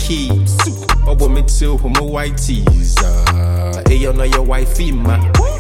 key. Obo me too, who my white tees. Hey, you know your wifey, ma.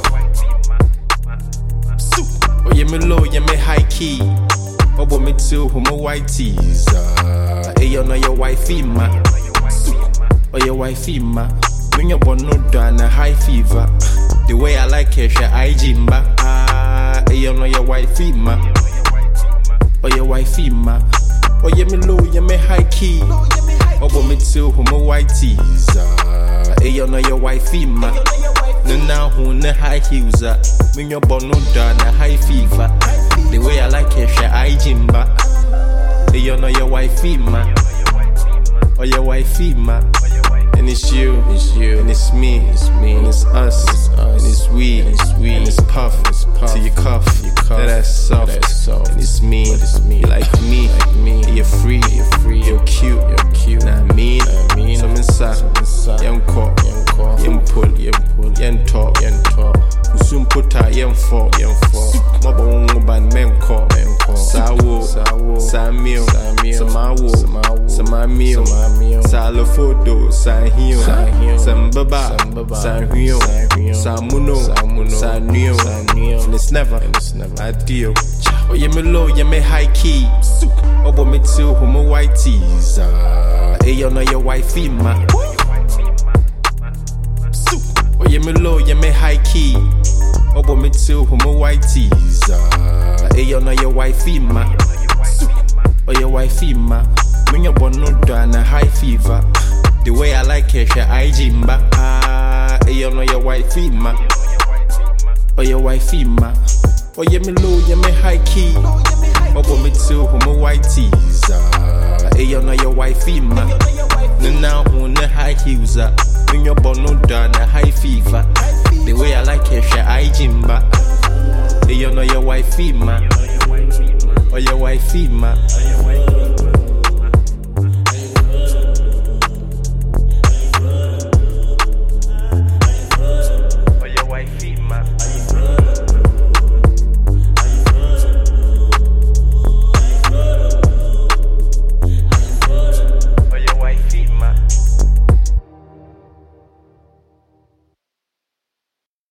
Oh, yeah, me low, yeah, me high key. Obo me too, who my white tees. Hey, you know your wifey, ma. Oh, your wifey, ma. When you're born, no done a high fever. The way I like it, I jimba. Hey, you know your wifey, ma. Oh, your wifey, ma. Oh, yeah, me low, yeah, me high key. Obo me too, who my white tees. Hey, you know your wifey, ma. No, now who ne high heels. When you're born, no done a high fever. The way I like it, I jimba. Hey, you know your wifey, ma. Oh, your wifey, ma. And it's you, and it's me, and it's us, and it's we, and it's puff, till you cuff, that's soft, and it's me, you like me, you're free, you're cute, nah mean, so minsa, young cop, young pull, young talk, soon put out young fall, mobile ban men call, sawo, samil, samamil, salafodo, Sahio, Sambaba, Sahio, Samuno, Sanio, and it's never ideal. Oh, yeah, me low, yeah, me high key. Obo me too, who my white tees. Hey, you know your wifey, ma. Oh, yeah, me low, yeah, me high key. Obo me too, who my white tees. Hey, you know your wifey, ma. Oh, your wifey, ma. When you're born, no done a high fever. The way I like it, I jimba. Hey, you know your wifey, ma. Oh, your wifey, ma. Oh, yeah, me low, yeah, me high key. Obo me too, who my white tees. Hey, you know your wifey, ma. No, now who ne high heels. When you're born, no done a high fever. The way I like it, I jimba. Hey, you know your wifey, ma. Oh, your wifey, ma.